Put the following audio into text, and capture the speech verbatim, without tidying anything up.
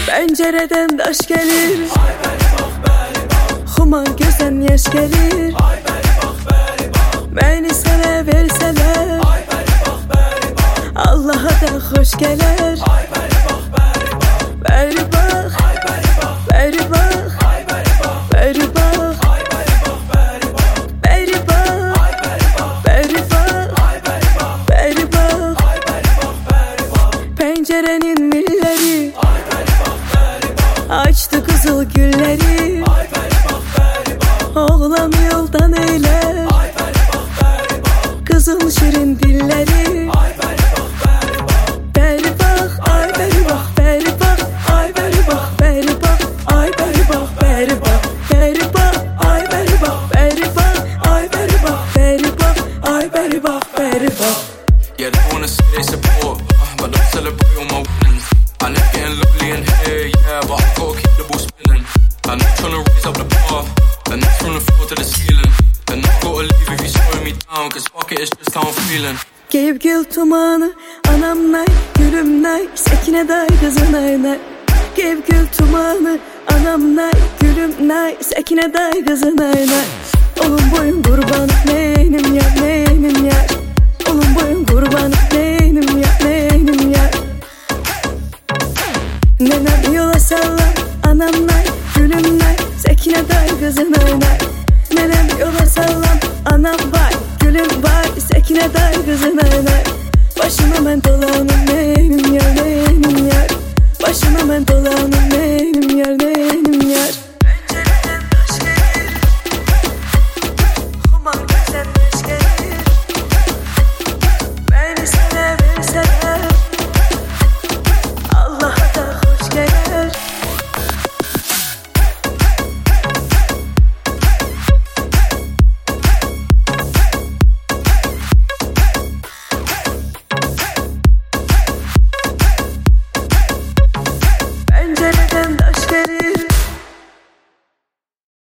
Pencereden daş gelir, Huma gözden yaş gelir. Beni sana verseler, Allah'a da hoş gelir. Beri bak, beri bak, beri bak, beri bak, beri bak, beri bak. Pencerenin milleri açtı kızıl gülleri. Oğlan yoldan eyler, kızıl şirin dilleri. Beri bak, ay beri bak, beri bak, ay beri bak, beri bak, ay beri bak, beri bak, beri bak, ay beri bak, beri bak, ay beri bak, beri bak, ay beri bak, beri bak. Yeah, they wanna say they support, but don't celebrate all my winnings. I live getting lovely in here, yeah, but I gotta keep the ball spinning. And I'm tryna raise up the bar, and that's from the floor to the ceiling. And I gotta leave if you slowing me down, cause fuck it, it's just how I'm feeling. Gevgil tumanı, anam nay, gülüm nay, sekine day kızın ay nay. Gevgil tumanı, anam nay, gülüm nay, sekine day kızın ay nay. Olun boyun kurban, neynim yar, neynim yar. Olun boyun kurban, neynim yar, neynim yar. Nenem yola salla, anam nay, gülüm nay, sekine day kızın ay nay. Nenem yola sallam, anam vay, gülüm vay, sekine day kızın ay nay. Başıma ben dolanım, neynim yar, neynim yar.